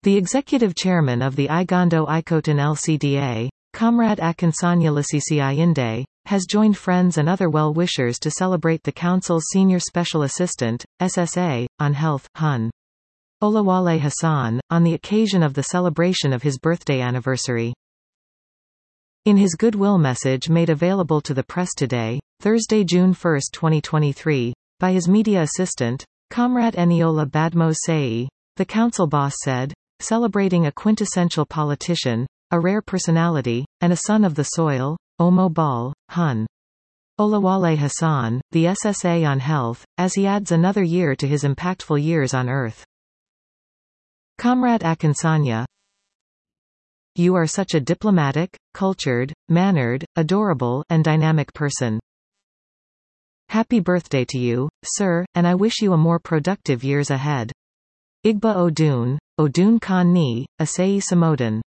The executive chairman of the Igondo Ikoton LCDA, Comrade Akinsanya Lasisi Inde, has joined friends and other well-wishers to celebrate the Council's Senior Special Assistant, SSA, on Health, Hun. Olawale Hassan, on the occasion of the celebration of his birthday anniversary. In his goodwill message made available to the press today, Thursday, June 1, 2023, by his media assistant, Comrade Eniola Badmos Seyi, the council boss said, celebrating a quintessential politician, a rare personality, and a son of the soil, Omo Bal, Hun. Olawale Hassan, the SSA on Health, as he adds another year to his impactful years on Earth. Comrade Akinsanya, you are such a diplomatic, cultured, mannered, adorable, and dynamic person. Happy birthday to you, sir, and I wish you a more productive years ahead. Igba Odun, Odun Kan Ni, Asayi Samodan.